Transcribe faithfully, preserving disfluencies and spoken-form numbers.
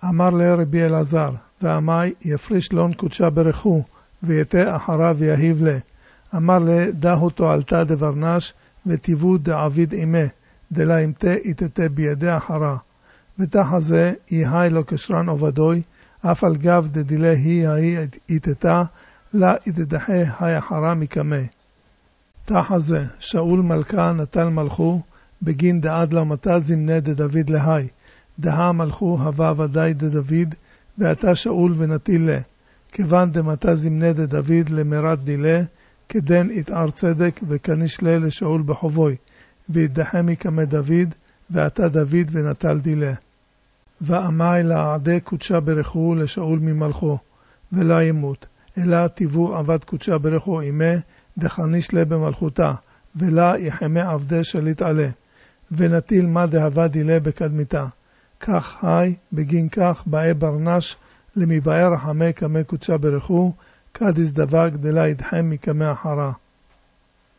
אמר לרבי אלעזר, ואמי יפריש לון קודשה ברכו, ויתה אחריו ויהיב לה. אמר לה, דהו תועלתה דברנש, וטיבו דעביד אימה, דלה ימתה יתתה בידי אחרה. ותחה זה, יהי לו כשרן עובדוי, אף על גב דדילה היא ההיא יתתה, לה יתדחה היי אחרה מקמה. תחה זה, שאול מלכה נטל מלכו, בגין דעד לה מתה זמנה דדוד להי. דהה מלכו הווה ודאי דדוד, ועתה שאול ונטיל לה. כיוון דמתה זמנה דדוד למרת דילה, כדן יתער צדק וכניש לה לשאול בחובוי, וידחה מקמה דוד, ועתה דוד ונטל דילה. ואמי לעדי קודשה ברכו לשאול ממלכו, ולא ימות, אלא טיבו עבד קודשה ברכו אימה, דחניש לה במלכותה, ולא יחמה עבדי שליט עלה, ונטיל מה דהבה דילה בקדמיתה. כך היי, בגין כך, באי ברנש, למבאי רחמי קמה קודשה ברכו, כדיס דבק דלה ידחם מקמה אחרה.